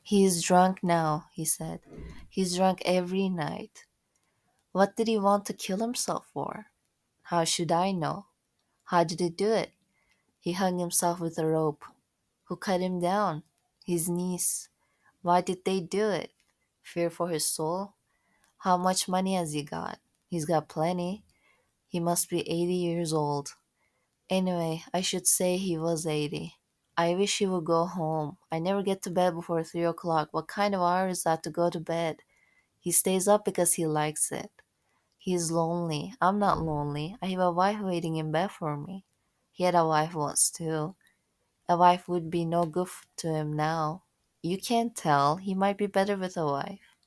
He's drunk now, he said. He's drunk every night. What did he want to kill himself for? How should I know? How did he do it? He hung himself with a rope. Who cut him down? His niece. Why did they do it? Fear for his soul? How much money has he got? He's got plenty. He must be 80 years old. Anyway, I should say he was 80. I wish he would go home. I never get to bed before 3 o'clock. What kind of hour is that to go to bed? He stays up because he likes it. He's lonely. I'm not lonely. I have a wife waiting in bed for me. He had a wife once too. A wife would be no good to him now. You can't tell. He might be better with a wife.